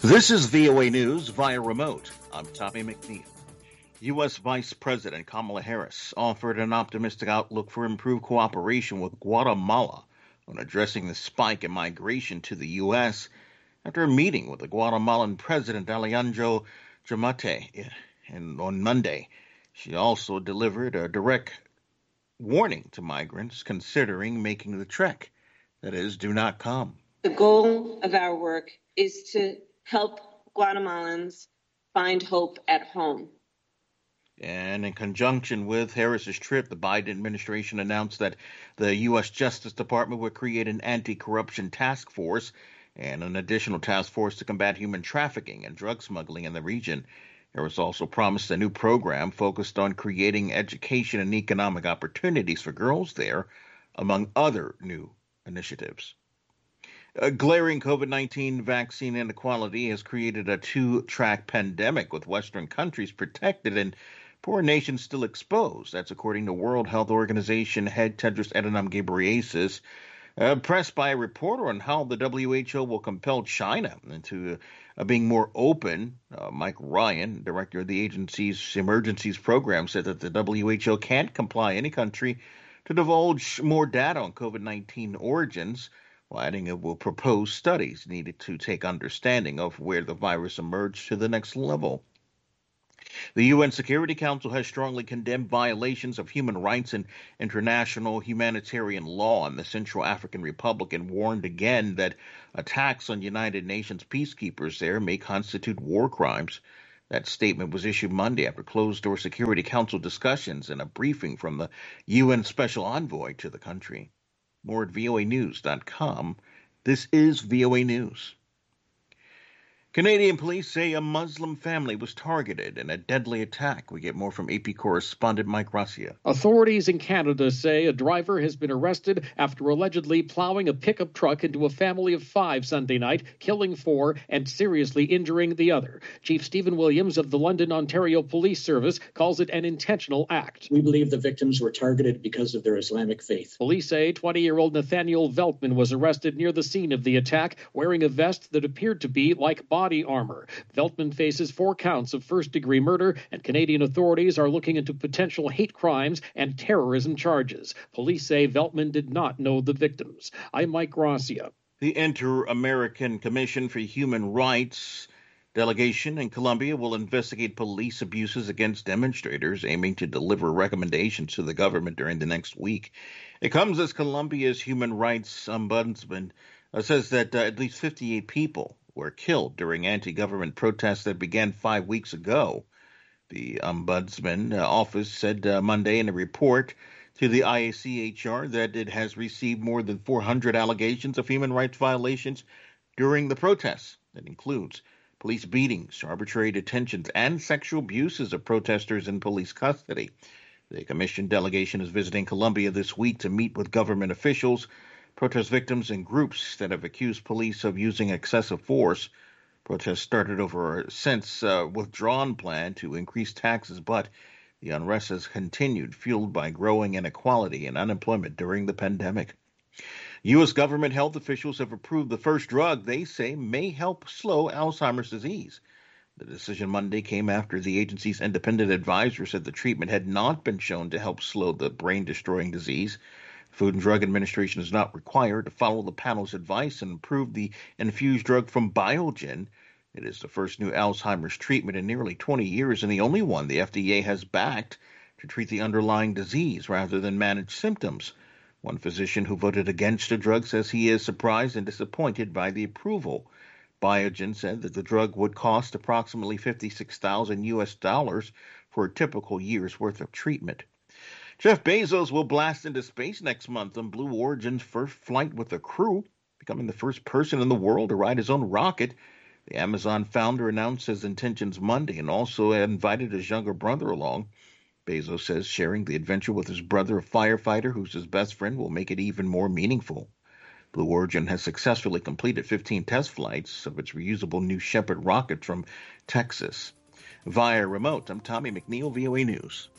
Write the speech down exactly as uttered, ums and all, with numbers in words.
This is V O A News via remote. I'm Tommy McNeil. U S. Vice President Kamala Harris offered an optimistic outlook for improved cooperation with Guatemala on addressing the spike in migration to the U S after a meeting with the Guatemalan President Alejandro Giammattei and on Monday. She also delivered a direct warning to migrants considering making the trek. That is, do not come. The goal of our work is to help Guatemalans find hope at home. And in conjunction with Harris's trip, the Biden administration announced that the U S. Justice Department would create an anti-corruption task force and an additional task force to combat human trafficking and drug smuggling in the region. Harris also promised a new program focused on creating education and economic opportunities for girls there, among other new initiatives. A glaring COVID nineteen vaccine inequality has created a two-track pandemic with Western countries protected and poor nations still exposed. That's according to World Health Organization head Tedros Adhanom Ghebreyesus, uh, pressed by a reporter on how the W H O will compel China into uh, being more open. Uh, Mike Ryan, director of the agency's emergencies program, said that the W H O can't compel any country to divulge more data on COVID nineteen origins, while adding it will propose studies needed to take understanding of where the virus emerged to the next level. The U N Security Council has strongly condemned violations of human rights and international humanitarian law in the Central African Republic and warned again that attacks on United Nations peacekeepers there may constitute war crimes. That statement was issued Monday after closed-door Security Council discussions and a briefing from the U N Special Envoy to the country. More at V O A news dot com. This is V O A News. Canadian police say a Muslim family was targeted in a deadly attack. We get more from A P correspondent Mike Gracia. Authorities in Canada say a driver has been arrested after allegedly plowing a pickup truck into a family of five Sunday night, killing four and seriously injuring the other. Chief Stephen Williams of the London, Ontario Police Service calls it an intentional act. We believe the victims were targeted because of their Islamic faith. Police say twenty-year-old Nathaniel Veltman was arrested near the scene of the attack, wearing a vest that appeared to be like body armor. Veltman faces four counts of first-degree murder, and Canadian authorities are looking into potential hate crimes and terrorism charges. Police say Veltman did not know the victims. I'm Mike Gracia. The Inter-American Commission for Human Rights delegation in Colombia will investigate police abuses against demonstrators, aiming to deliver recommendations to the government during the next week. It comes as Colombia's human rights ombudsman uh, says that uh, at least fifty-eight people were killed during anti-government protests that began five weeks ago. The Ombudsman uh, office said uh, Monday in a report to the I A C H R that it has received more than four hundred allegations of human rights violations during the protests. That includes police beatings, arbitrary detentions, and sexual abuses of protesters in police custody. The commission delegation is visiting Colombia this week to meet with government officials, protest victims, and groups that have accused police of using excessive force. Protests started over a since uh, withdrawn plan to increase taxes, but the unrest has continued, fueled by growing inequality and unemployment during the pandemic. U S government health officials have approved the first drug they say may help slow Alzheimer's disease. The decision Monday came after the agency's independent advisor said the treatment had not been shown to help slow the brain-destroying disease. Food and Drug Administration is not required to follow the panel's advice and approve the infused drug from Biogen. It is the first new Alzheimer's treatment in nearly twenty years and the only one the F D A has backed to treat the underlying disease rather than manage symptoms. One physician who voted against the drug says he is surprised and disappointed by the approval. Biogen said that the drug would cost approximately fifty-six thousand U S dollars for a typical year's worth of treatment. Jeff Bezos will blast into space next month on Blue Origin's first flight with a crew, becoming the first person in the world to ride his own rocket. The Amazon founder announced his intentions Monday and also invited his younger brother along. Bezos says sharing the adventure with his brother, a firefighter who's his best friend, will make it even more meaningful. Blue Origin has successfully completed fifteen test flights of its reusable New Shepard rocket from Texas. Via remote, I'm Tommy McNeil, V O A News.